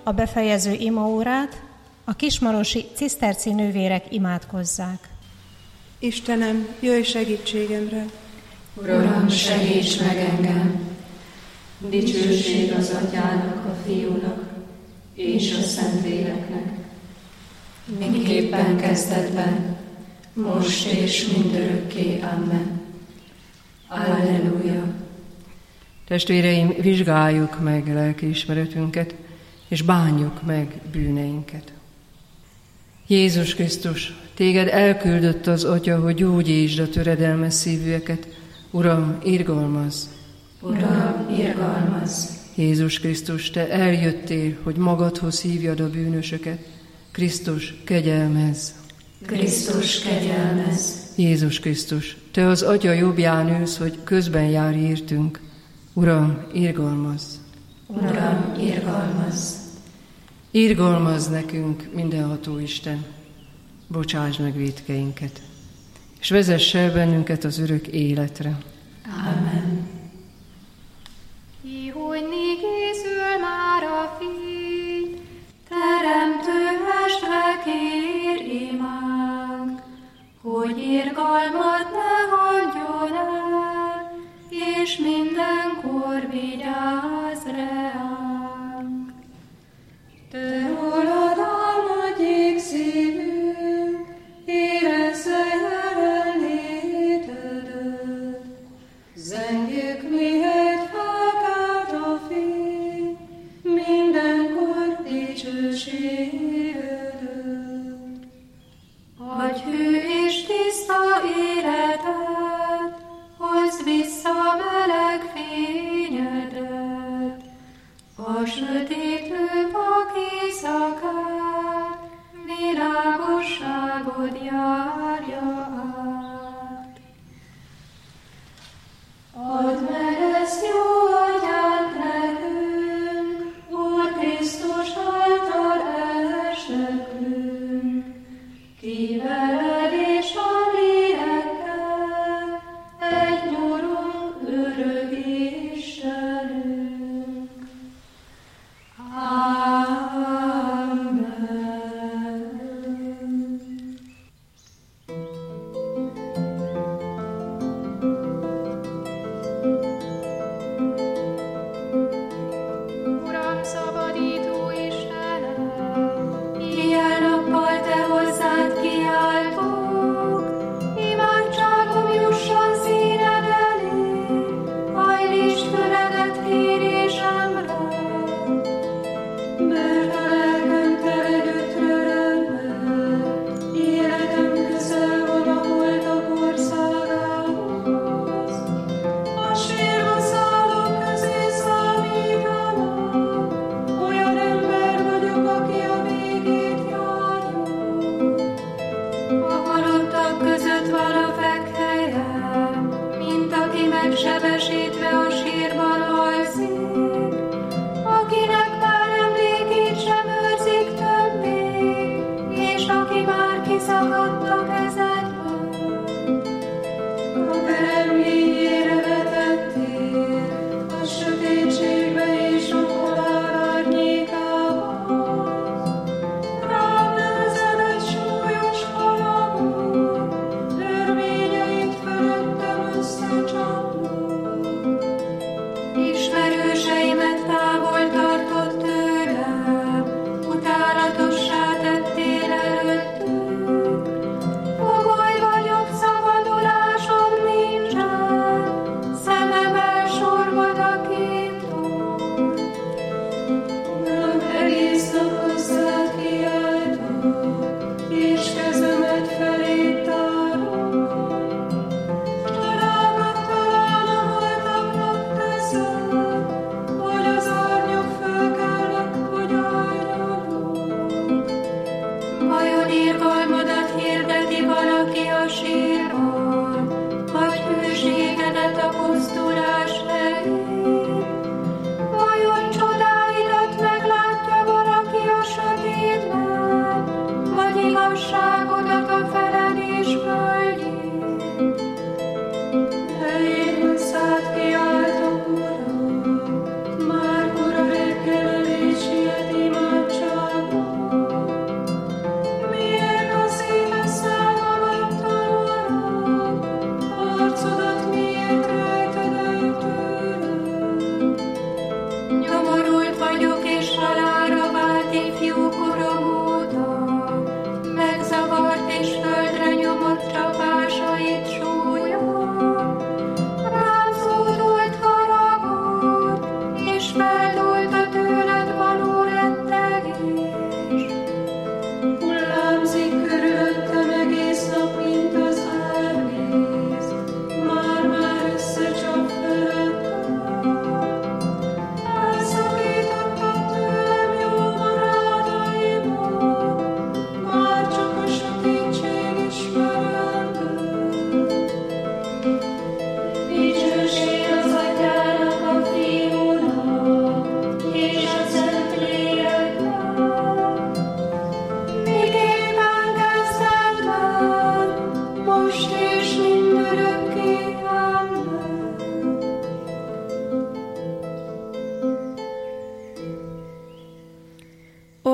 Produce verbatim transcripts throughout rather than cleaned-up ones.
a befejező imaórát, a kismarosi ciszterci nővérek imádkozzák. Istenem, jöjj segítségemre! Uram, segíts meg engem! Dicsőség az Atyának, a Fiúnak és a Szentléleknek, miképpen kezdetben, most és mindörökké. Amen. Alleluja! Testvéreim, vizsgáljuk meg lelkiismeretünket, és bánjuk meg bűneinket. Jézus Krisztus, téged elküldött az Atya, hogy gyógyítsd a töredelmes szívűeket. Uram, irgalmazz! Uram, irgalmazz! Jézus Krisztus, te eljöttél, hogy magadhoz hívjad a bűnösöket. Krisztus, kegyelmezz! Krisztus, kegyelmezz! Jézus Krisztus, te az Atya jobbján ülsz, hogy közben járj értünk. Uram, irgalmazz! Uram, irgalmazz! Irgalmazz nekünk, mindenható Isten, bocsáss meg vétkeinket, és vezess el bennünket az örök életre. Amen. Ihojni készül már a fény, teremtő estre kér imánk, hogy irgalmat ne hagyjon el, és mindenkor vigyázz reánk. Te rólad álmodjék szívünk, érezze jelenlétedet, zengjük mihet felkelt a fény, mindenkor dicsőségedet. Adj hű és tiszta életet, hozd vissza meleg fényedet, a sötétlő vak éjszakát, világosságod járja át. Add meg ezt jó atyánk nekünk, Úr Krisztus által elsöprünk, ki veled és a lélekkel, egy Urunk, örök Istenünk. Amen.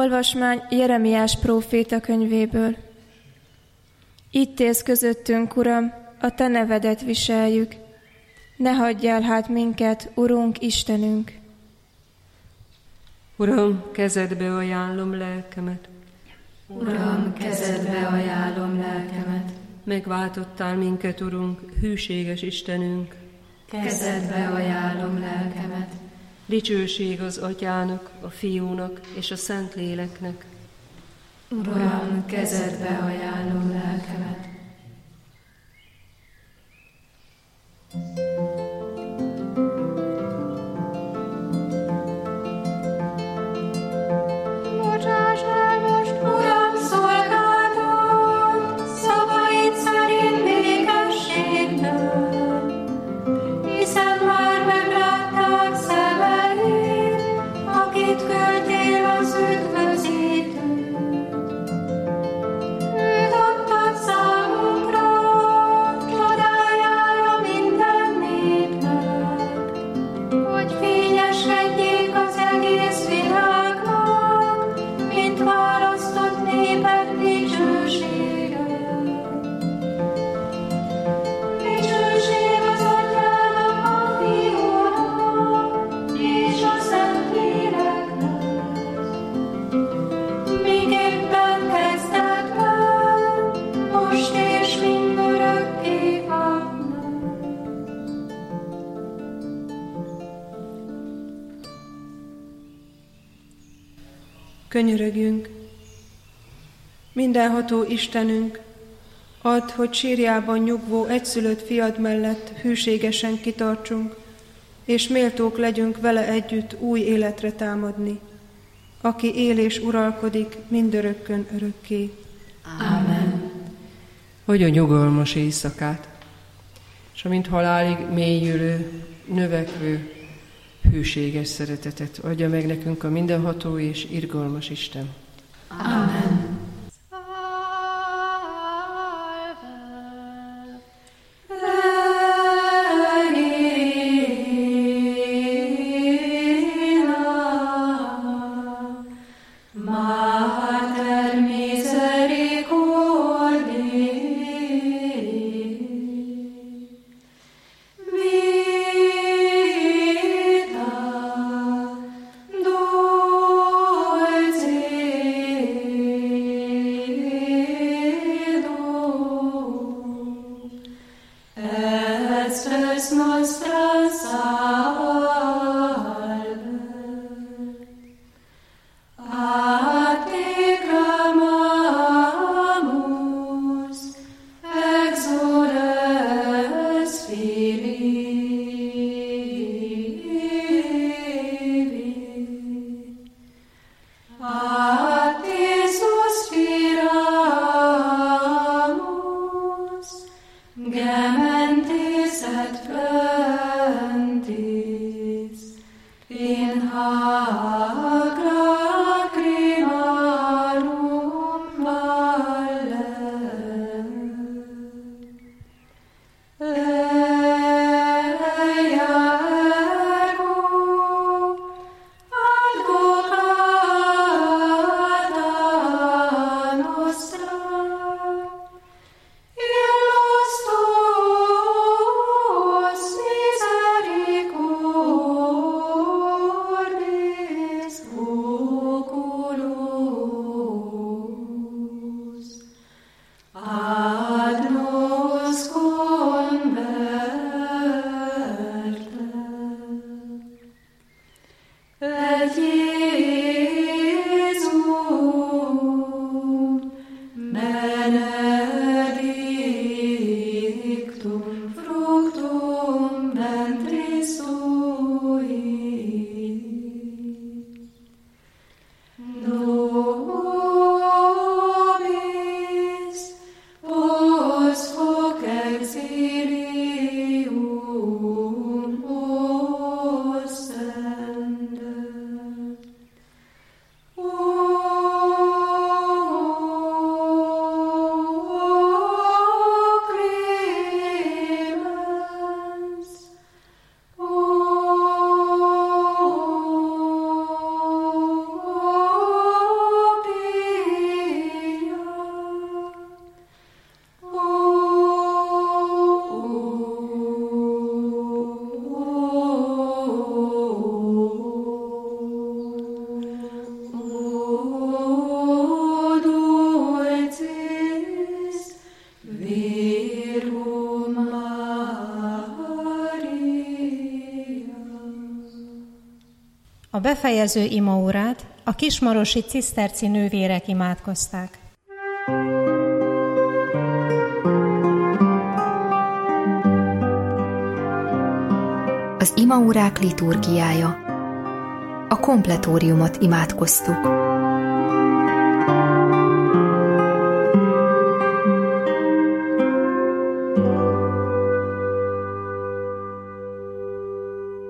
Olvasmány Jeremiás próféta könyvéből. Itt élsz közöttünk, Uram, a Te nevedet viseljük. Ne hagyjál hát minket, Urunk, Istenünk! Uram, kezedbe ajánlom lelkemet. Uram, kezedbe ajánlom lelkemet. Megváltottál minket, Urunk, hűséges Istenünk. Kezedbe ajánlom lelkemet. Dicsőség az Atyának, a Fiúnak és a Szentléleknek. Uram, kezedbe ajánlom lelkemet. Bocsáss el most, Uram, szolgáltat, szavaid szerint békességgel, hiszen már meglátták szemeid, akit küldtél az üdvözítőt. Őt adtad számunkra, csodájára minden népnek, hogy fényeskedjék az egész világnak, mint választott népek dicsősége. Dicsőség az Atyának, a Fiúnak és a Szentléleknek, miképpen kezdetben, most és mindörökké. Amen. Könyörögjünk! Mindenható Istenünk, add, hogy sírjában nyugvó egyszülött fiad mellett hűségesen kitartsunk, és méltók legyünk vele együtt új életre támadni, aki él és uralkodik mindörökkön örökké. Amen. Hogy a nyugalmas éjszakát, és amint halálig mélyülő, növekvő, hűséges szeretetet adja meg nekünk a mindenható és irgalmas Isten. Amen. Mater misericordiae, vita, dulcis A befejező imaórát a kismarosi ciszterci nővérek imádkozták. Az imaórák liturgiája. A kompletóriumot imádkoztuk.